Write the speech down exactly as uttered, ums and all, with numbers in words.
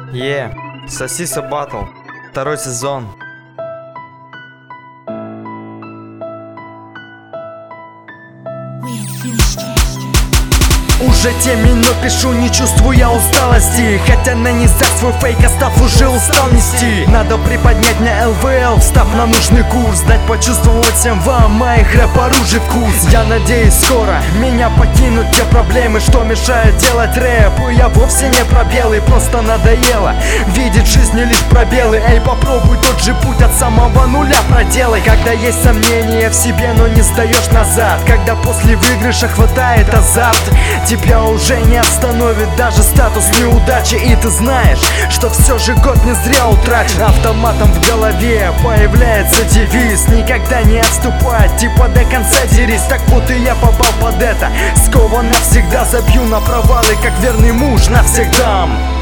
Е, Сосиса Батл, второй сезон. Уже семь минут пишу, не чувствуя усталости, хотя нанеся свой фейк, остав уже устал нести. Надо приподнять мне эл ви эл, встав на нужный курс, дать почувствовать всем вам моих рэп оружий вкус. Я надеюсь, скоро меня покинут те проблемы, что мешают делать рэп. Я вовсе не пробелы, просто надоело видеть в жизни лишь пробелы. Эй, попробуй тот же путь от самого нуля проделай. Когда есть сомнения в себе, но не сдаешь назад, когда после выигрыша хватает азарт, тебя уже не остановит даже статус неудачи. И ты знаешь, что все же год не зря утрачен. Автоматом в голове появляется девиз: никогда не отступать, типа до конца дерись. Так вот и я попал под это, скован навсегда, забью на провалы, как верный муж навсегда.